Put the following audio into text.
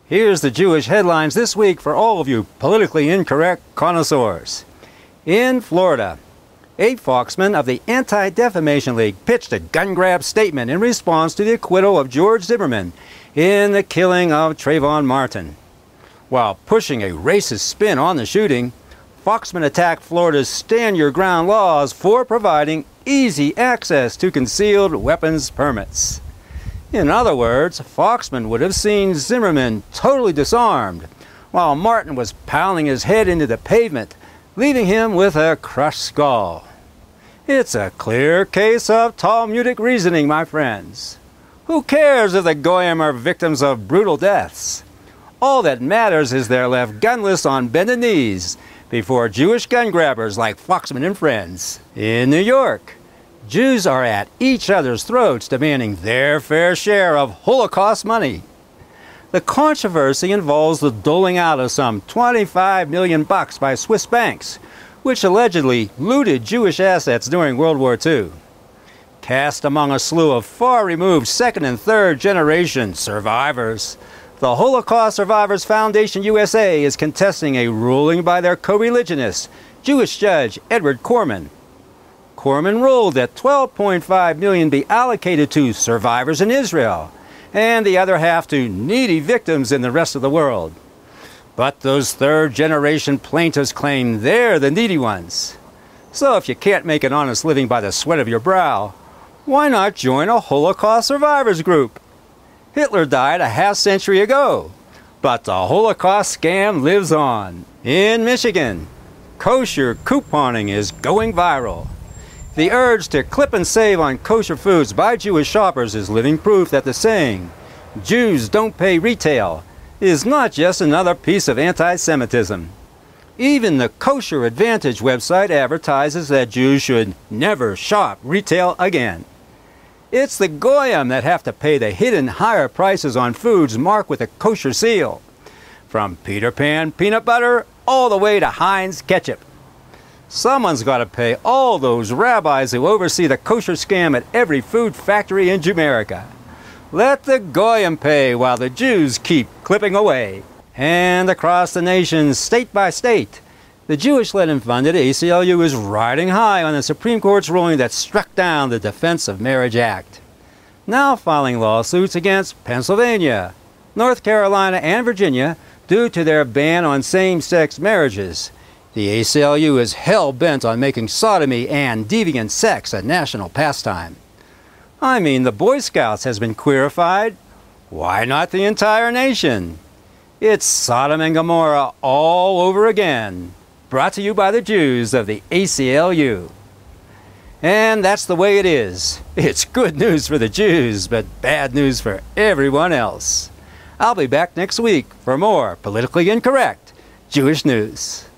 Here's the Jewish headlines this week for all of you politically incorrect connoisseurs. In Florida, Abe Foxman of the Anti-Defamation League pitched a gun grab statement in response to the acquittal of George Zimmerman in the killing of Trayvon Martin. While pushing a racist spin on the shooting, Foxman attacked Florida's Stand Your Ground laws for providing easy access to concealed weapons permits. In other words, Foxman would have seen Zimmerman totally disarmed, while Martin was pounding his head into the pavement, leaving him with a crushed skull. It's a clear case of Talmudic reasoning, my friends. Who cares if the Goyim are victims of brutal deaths? All that matters is they're left gunless on bended knees before Jewish gun grabbers like Foxman and friends. In New York, Jews are at each other's throats demanding their fair share of Holocaust money. The controversy involves the doling out of some $25 million by Swiss banks, which allegedly looted Jewish assets during World War II. Cast among a slew of far-removed second and third generation survivors, the Holocaust Survivors Foundation USA is contesting a ruling by their co-religionist, Jewish judge Edward Corman. Corman ruled that $12.5 million be allocated to survivors in Israel, and the other half to needy victims in the rest of the world. But those third-generation plaintiffs claim they're the needy ones. So if you can't make an honest living by the sweat of your brow, why not join a Holocaust survivors group? Hitler died a half-century ago, but the Holocaust scam lives on. In Michigan, kosher couponing is going viral. The urge to clip and save on kosher foods by Jewish shoppers is living proof that the saying, "Jews don't pay retail," is not just another piece of anti-Semitism. Even the Kosher Advantage website advertises that Jews should never shop retail again. It's the Goyim that have to pay the hidden higher prices on foods marked with a kosher seal, from Peter Pan peanut butter all the way to Heinz ketchup. Someone's got to pay all those rabbis who oversee the kosher scam at every food factory in Jumerica. Let the Goyim pay while the Jews keep clipping away. And across the nation, state by state, the Jewish-led and funded ACLU is riding high on the Supreme Court's ruling that struck down the Defense of Marriage Act, now filing lawsuits against Pennsylvania, North Carolina, and Virginia due to their ban on same-sex marriages. The ACLU is hell-bent on making sodomy and deviant sex a national pastime. I mean, the Boy Scouts has been queerified. Why not the entire nation? It's Sodom and Gomorrah all over again. Brought to you by the Jews of the ACLU. And that's the way it is. It's good news for the Jews, but bad news for everyone else. I'll be back next week for more politically incorrect Jewish news.